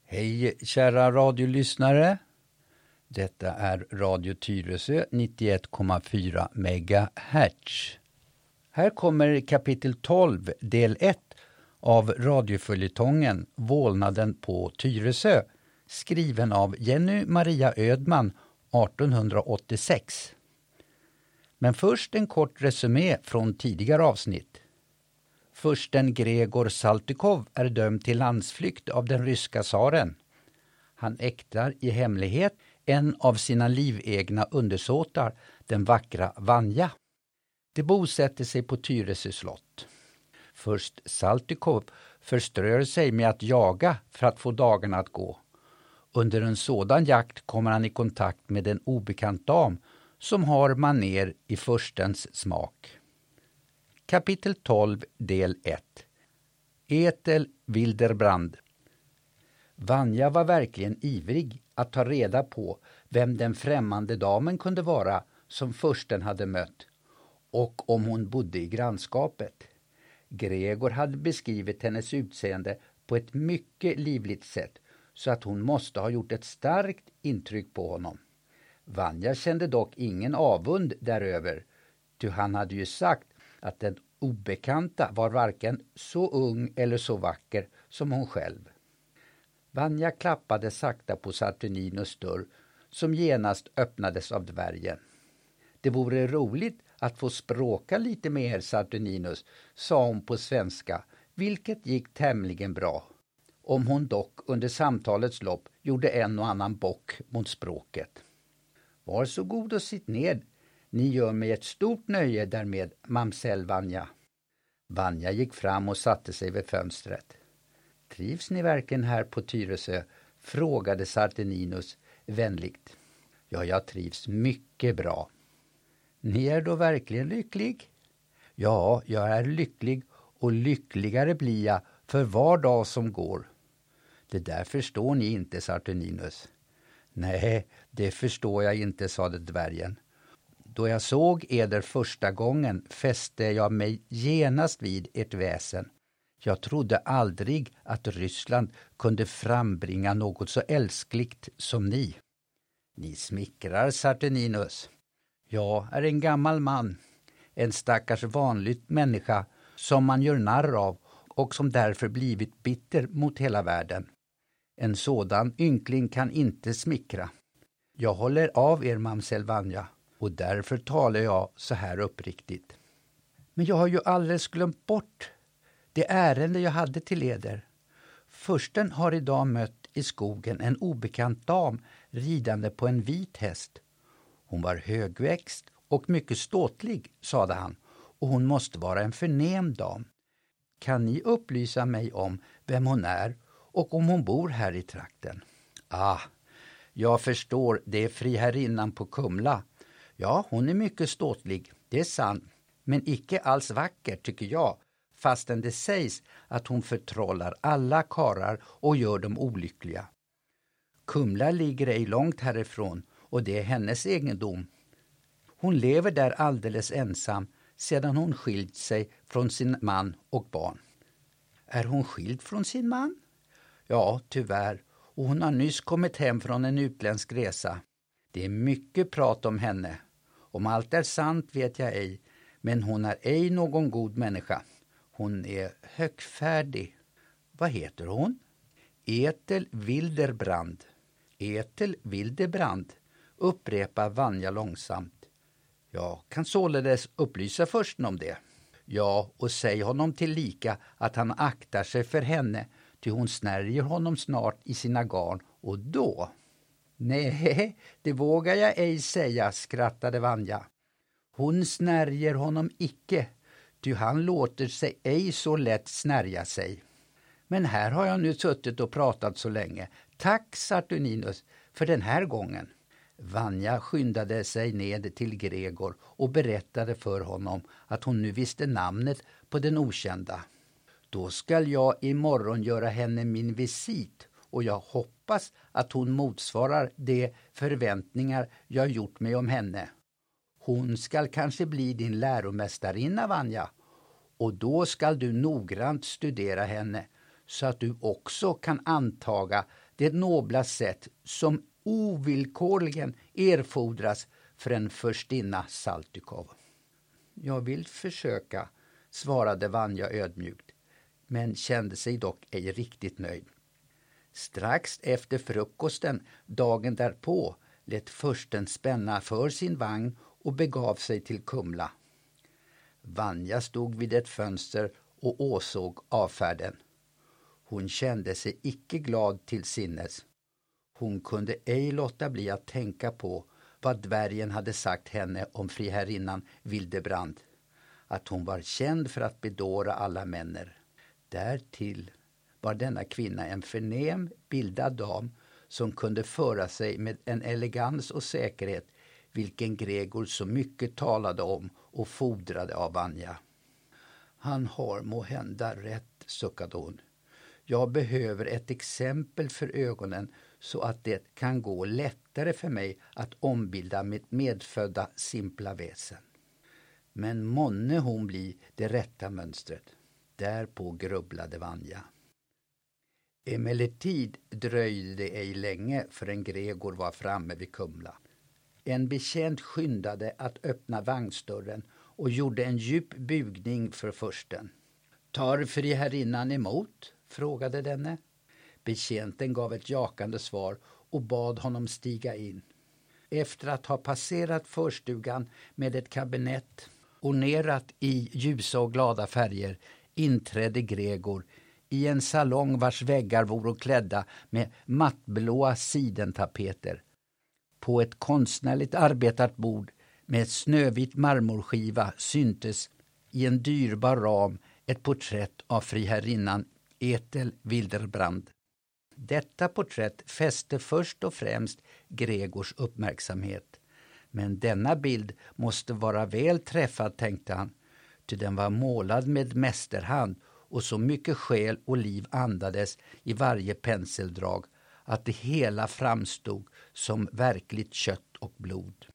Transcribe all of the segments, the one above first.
Hej kära radiolyssnare. Detta är Radio Tyresö 91,4 MHz. Här kommer kapitel 12 del 1 av radioföljetongen Vålnaden på Tyresö, skriven av Jenny Maria Ödman 1886. Men först en kort resumé från tidigare avsnitt. Fursten Gregor Saltykov är dömd till landsflykt av den ryska tsaren. Han äktar i hemlighet en av sina livegna undersåtar, den vackra Vanja. De bosätter sig på Tyresö slott. Först Saltykov förströr sig med att jaga för att få dagarna att gå. Under en sådan jakt kommer han i kontakt med en obekant dam som har maner i furstens smak. Kapitel 12 del 1. Ethel Wilderbrand. Vanja var verkligen ivrig att ta reda på vem den främmande damen kunde vara som fursten hade mött och om hon bodde i grannskapet. Gregor hade beskrivit hennes utseende på ett mycket livligt sätt så att hon måste ha gjort ett starkt intryck på honom. Vanja kände dock ingen avund däröver, ty han hade ju sagt att den obekanta var varken så ung eller så vacker som hon själv. Vanja klappade sakta på Saturninus dörr som genast öppnades av dvärgen. Det vore roligt att få språka lite mer, Saturninus, sa hon på svenska, vilket gick tämligen bra. Om hon dock under samtalets lopp gjorde en och annan bock mot språket. Var så god och sitt ned. Ni gör mig ett stort nöje därmed, mamsell Vanja. Vanja gick fram och satte sig vid fönstret. Trivs ni verkligen här på Tyresö? Frågade Saturninus vänligt. Ja, jag trivs mycket bra. Ni är då verkligen lycklig? Ja, jag är lycklig och lyckligare blir jag för var dag som går. Det där förstår ni inte, Saturninus. Nej, det förstår jag inte, sade dvärgen. Då jag såg eder första gången fäste jag mig genast vid ert väsen. Jag trodde aldrig att Ryssland kunde frambringa något så älskligt som ni. Ni smickrar, Saturninus. Jag är en gammal man, en stackars vanligt människa som man gör narr av och som därför blivit bitter mot hela världen. En sådan ynkling kan inte smickra. Jag håller av er, mamsell Vanja, och därför talar jag så här uppriktigt. Men jag har ju alldeles glömt bort det ärende jag hade till eder. Fursten har idag mött i skogen en obekant dam ridande på en vit häst. Hon var högväxt och mycket ståtlig, sade han, och hon måste vara en förnäm dam. Kan ni upplysa mig om vem hon är och om hon bor här i trakten? Jag förstår, det är friherrinnan på Kumla. Ja, hon är mycket ståtlig, det är sant, men icke alls vacker tycker jag, fastän det sägs att hon förtrollar alla karar och gör dem olyckliga. Kumla ligger ej långt härifrån och det är hennes egendom. Hon lever där alldeles ensam sedan hon skilt sig från sin man och barn. Är hon skild från sin man? Ja, tyvärr, och hon har nyss kommit hem från en utländsk resa. Det är mycket prat om henne. Om allt är sant vet jag ej, men hon är ej någon god människa. Hon är högfärdig. Vad heter hon? Ethel Wilderbrand. Ethel Wilderbrand, upprepar Vanja långsamt. Jag kan således upplysa försten om det. Ja, och säg honom tillika att han aktar sig för henne, ty hon snärjer honom snart i sina garn, och då... Nej, det vågar jag ej säga, skrattade Vanja. Hon snärjer honom icke, ty han låter sig ej så lätt snärja sig. Men här har jag nu suttit och pratat så länge. Tack, Saturninus, för den här gången. Vanja skyndade sig ned till Gregor och berättade för honom att hon nu visste namnet på den okända. Då skall jag imorgon göra henne min visit och jag hoppas att hon motsvarar de förväntningar jag gjort mig om henne. Hon skall kanske bli din läromästarinna, Vanja, och då skall du noggrant studera henne så att du också kan antaga det nobla sätt som ovillkorligen erfordras för en förstinna Saltykov. Jag vill försöka, svarade Vanja ödmjukt, men kände sig dock ej riktigt nöjd. Strax efter frukosten dagen därpå lät fursten spänna för sin vagn och begav sig till Kumla. Vanja stod vid ett fönster och åsåg avfärden. Hon kände sig icke glad till sinnes. Hon kunde ej låta bli att tänka på vad dvärgen hade sagt henne om friherrinnan Vildebrand. Att hon var känd för att bedåra alla männer. Därtill var denna kvinna en förnäm, bildad dam som kunde föra sig med en elegans och säkerhet, vilken Gregor så mycket talade om och fordrade av Vanja. Han har måhända rätt, suckade hon. Jag behöver ett exempel för ögonen så att det kan gå lättare för mig att ombilda mitt medfödda simpla väsen. Men månne hon bli det rätta mönstret. Därpå grubblade Vanja. Emellertid dröjde det ej länge förrän Gregor var framme vid Kumla. En betjänt skyndade att öppna vagnsdörren och gjorde en djup bugning för fursten. Tar friherrinnan emot? Frågade denne. Betjänten gav ett jakande svar och bad honom stiga in. Efter att ha passerat förstugan med ett kabinett ornerat i ljusa och glada färger inträdde Gregor i en salong vars väggar voro klädda med mattblåa sidentapeter. På ett konstnärligt arbetat bord med ett snövit marmorskiva syntes i en dyrbar ram ett porträtt av friherrinnan Ethel Vilderbrand. Detta porträtt fäste först och främst Gregors uppmärksamhet. Men denna bild måste vara väl träffad, tänkte han, ty den var målad med mästerhand och så mycket själ och liv andades i varje penseldrag att det hela framstod som verkligt kött och blod.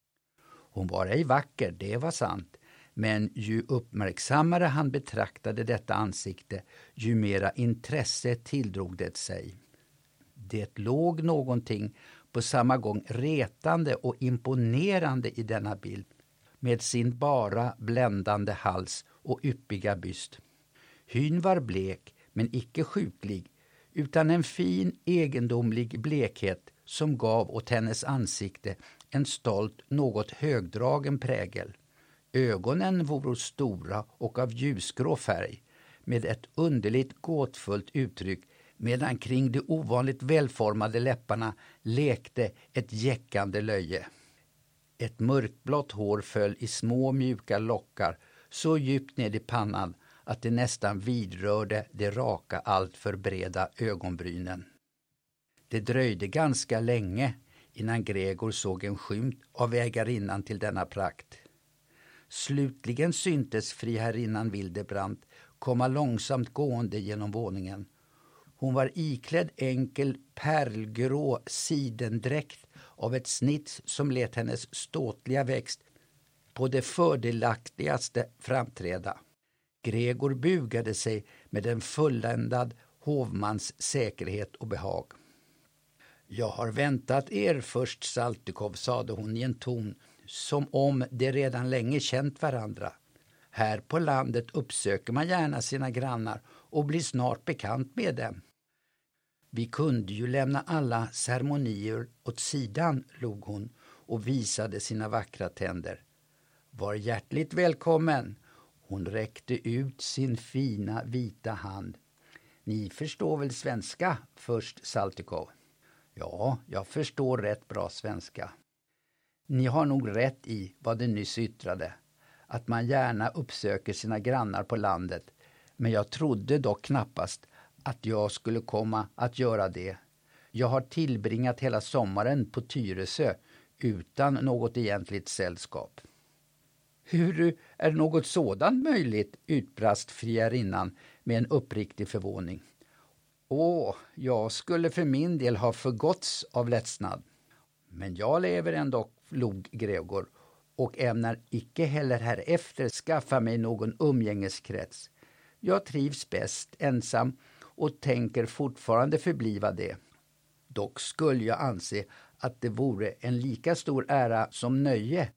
Hon var ej vacker, det var sant, men ju uppmärksammare han betraktade detta ansikte, ju mera intresse tildrog det sig. Det låg någonting på samma gång retande och imponerande i denna bild, med sin bara bländande hals och yppiga byst. Hyn var blek, men icke sjuklig, utan en fin, egendomlig blekhet som gav åt hennes ansikte en stolt, något högdragen prägel. Ögonen voro stora och av ljusgrå färg, med ett underligt gåtfullt uttryck, medan kring de ovanligt välformade läpparna lekte ett jäckande löje. Ett mörkblått hår föll i små mjuka lockar, så djupt ned i pannan att det nästan vidrörde de raka, alltför breda ögonbrynen. Det dröjde ganska länge innan Gregor såg en skymt av ägarinnan till denna prakt. Slutligen syntes friherrinnan Vildebrand komma långsamt gående genom våningen. Hon var iklädd enkel pärlgrå sidendräkt av ett snitt som lät hennes ståtliga växt på det fördelaktigaste framträda. Gregor bugade sig med en fulländad hovmans säkerhet och behag. Jag har väntat er först, Saltykov, sade hon i en ton som om de redan länge känt varandra. Här på landet uppsöker man gärna sina grannar och blir snart bekant med dem. Vi kunde ju lämna alla ceremonier åt sidan, log hon och visade sina vackra tänder. Var hjärtligt välkommen. Hon räckte ut sin fina vita hand. Ni förstår väl svenska först, Saltykov? Ja, jag förstår rätt bra svenska. Ni har nog rätt i vad det nyss yttrade, att man gärna uppsöker sina grannar på landet, men jag trodde dock knappast att jag skulle komma att göra det. Jag har tillbringat hela sommaren på Tyresö utan något egentligt sällskap. Hur är något sådant möjligt, utbrast friherrinnan med en uppriktig förvåning. Jag skulle för min del ha förgåtts av lättnad. Men jag lever ändå, log Gregor, och ämnar icke heller härefter skaffa mig någon umgängeskrets. Jag trivs bäst ensam och tänker fortfarande förbliva det. Dock skulle jag anse att det vore en lika stor ära som nöje.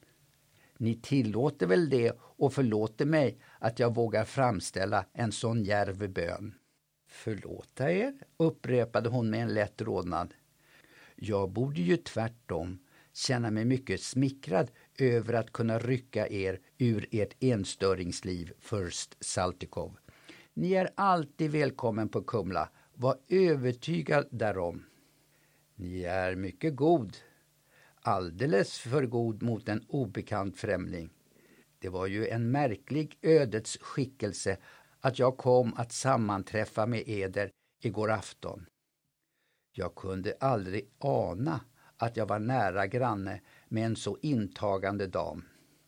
Ni tillåter väl det och förlåter mig att jag vågar framställa en sån djärv bön. Förlåta er, upprepade hon med en lätt rodnad. Jag borde ju tvärtom känna mig mycket smickrad över att kunna rycka er ur ert enstöringsliv, furst Saltykov. Ni är alltid välkommen på Kumla, var övertygad därom. Ni är mycket god, alldeles för god mot en obekant främling. Det var ju en märklig ödets skickelse att jag kom att sammanträffa med eder igår afton. Jag kunde aldrig ana att jag var nära granne med en så intagande dam.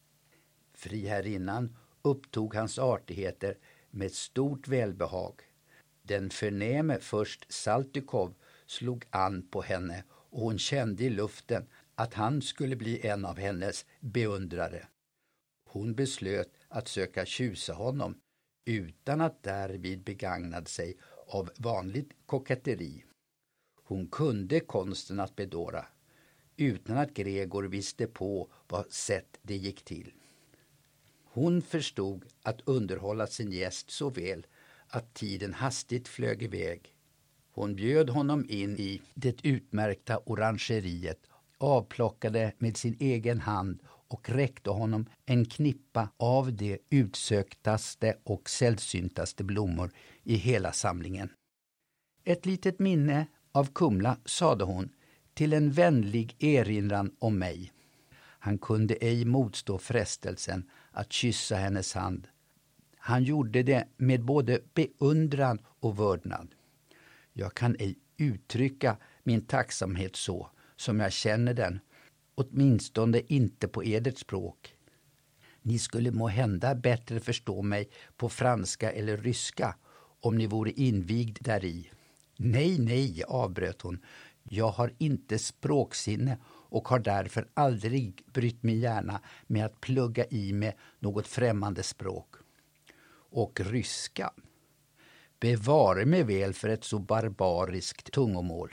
Friherrinnan upptog hans artigheter med stort välbehag. Den förnäme först Saltykov slog an på henne och hon kände i luften att han skulle bli en av hennes beundrare. Hon beslöt att söka tjusa honom utan att därvid begagnade sig av vanligt koketteri. Hon kunde konsten att bedåra utan att Gregor visste på vad sätt det gick till. Hon förstod att underhålla sin gäst så väl att tiden hastigt flög iväg. Hon bjöd honom in i det utmärkta orangeriet, avplockade med sin egen hand och räckte honom en knippa av de utsöktaste och sällsyntaste blommor i hela samlingen. Ett litet minne av Kumla, sade hon, till en vänlig erinran om mig. Han kunde ej motstå frestelsen att kyssa hennes hand. Han gjorde det med både beundran och vördnad. Jag kan ej uttrycka min tacksamhet så som jag känner den, åtminstone inte på edert språk. Ni skulle må hända bättre förstå mig på franska eller ryska om ni vore invigd däri. Nej, avbröt hon. Jag har inte språksinne och har därför aldrig brytt mig gärna med att plugga i med något främmande språk. Och ryska. Bevare mig väl för ett så barbariskt tungomål.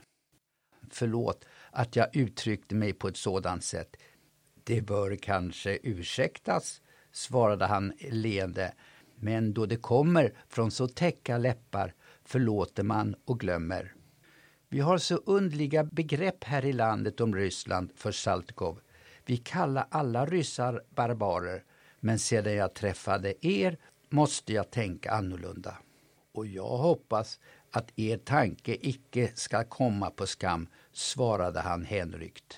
Förlåt att jag uttryckte mig på ett sådant sätt. Det bör kanske ursäktas, svarade han leende. Men då det kommer från så täcka läppar förlåter man och glömmer. Vi har så undliga begrepp här i landet om Ryssland, för Saltykov. Vi kallar alla ryssar barbarer, men sedan jag träffade er måste jag tänka annorlunda. Och jag hoppas att er tanke icke ska komma på skam, svarade han hänryckt.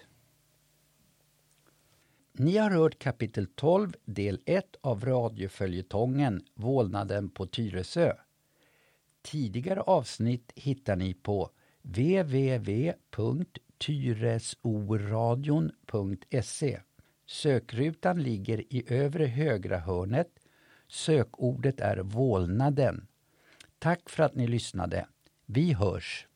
Ni har hört kapitel 12, del 1 av radioföljetongen Vålnaden på Tyresö. Tidigare avsnitt hittar ni på www.tyresoradion.se. Sökrutan ligger i övre högra hörnet. Sökordet är vålnaden. Tack för att ni lyssnade. Vi hörs.